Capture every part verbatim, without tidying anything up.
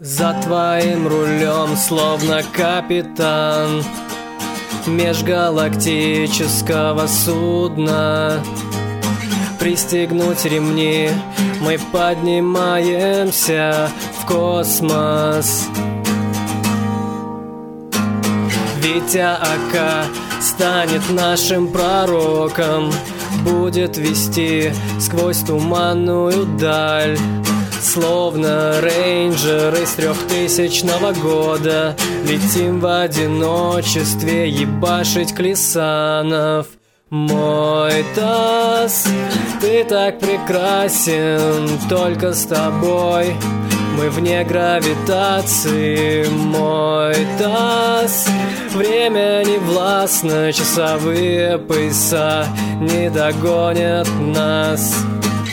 За твоим рулем, словно капитан межгалактического судна. Пристегнуть ремни, мы поднимаемся в космос. Витя Ака станет нашим пророком, будет вести сквозь туманную даль. Словно рейнджер из трехтысячного года летим в одиночестве ебашить клисанов. Мой таз, ты так прекрасен, только с тобой мы вне гравитации. Мой таз, время не властно, часовые пояса не догонят нас.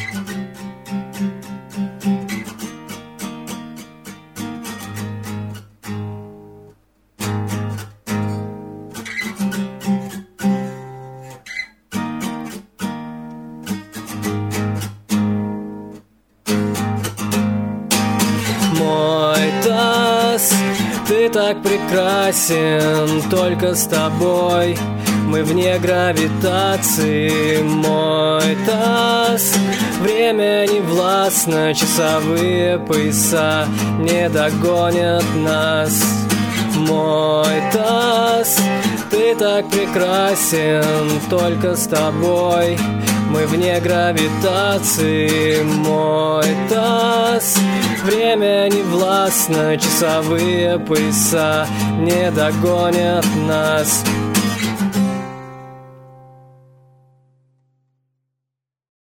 Мой таз, ты так прекрасен, только с тобой мы вне гравитации. Мой таз, время не властно, часовые пояса не догонят нас. Мой таз, ты так прекрасен, только с тобой мы вне гравитации. Мой таз, время не властно, часовые пояса не догонят нас.